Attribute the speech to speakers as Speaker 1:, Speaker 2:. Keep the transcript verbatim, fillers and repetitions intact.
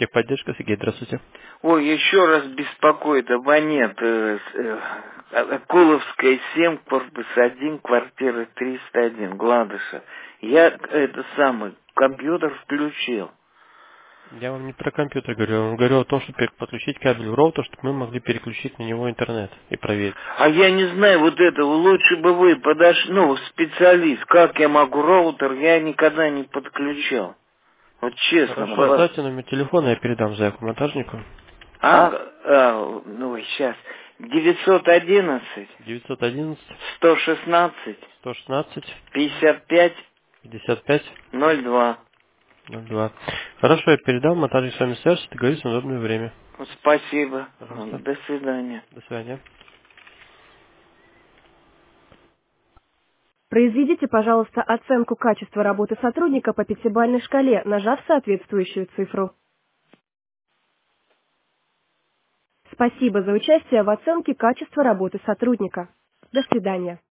Speaker 1: Техподдержка, Сергей, здравствуйте.
Speaker 2: Ой, еще раз беспокоит абонент. Э, э, Акуловская семь, корпус один, квартира триста один, Гладыша. Я это самый компьютер включил.
Speaker 1: Я вам не про компьютер говорю, я вам говорю о том, чтобы подключить кабель в роутер, чтобы мы могли переключить на него интернет и проверить.
Speaker 2: А я не знаю вот этого. Лучше бы вы подошли, ну, специалист. Как я могу роутер? Я никогда не подключал. Вот честно.
Speaker 1: Хорошо,
Speaker 2: по-
Speaker 1: оставьте номер телефона, я передам заявку монтажнику.
Speaker 2: А, а, ну, сейчас. девятьсот одиннадцать,
Speaker 1: девятьсот одиннадцать
Speaker 2: сто шестнадцать,
Speaker 1: сто шестнадцать
Speaker 2: пятьдесят пять,
Speaker 1: пятьдесят пять
Speaker 2: ноль два.
Speaker 1: ноль два. Хорошо, я передам, монтажник с вами свяжется, договорится на удобное время.
Speaker 2: Спасибо.
Speaker 1: Пожалуйста.
Speaker 2: До свидания.
Speaker 1: До свидания.
Speaker 3: Произведите, пожалуйста, оценку качества работы сотрудника по пятибалльной шкале, нажав соответствующую цифру. Спасибо за участие в оценке качества работы сотрудника. До свидания.